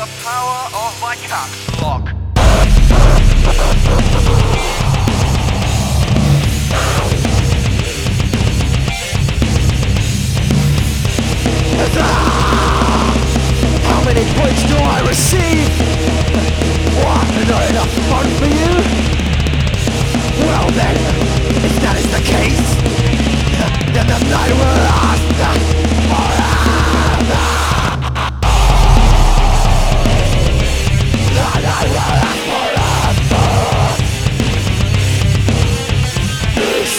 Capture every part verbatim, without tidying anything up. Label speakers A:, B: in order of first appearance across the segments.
A: the power of my caps lock.
B: How many points do I receive? What, not enough fun for you? Well then, if that is the case, then the night will last forever. The night will last forever. This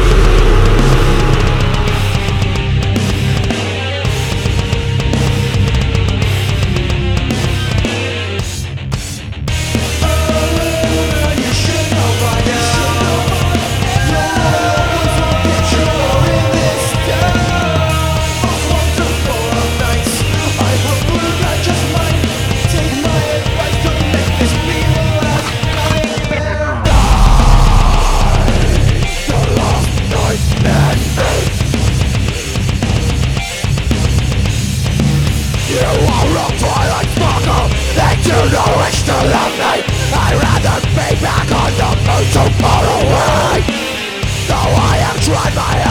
B: you don't wish to love me. I'd rather be back on the moon so far away. Though I have tried my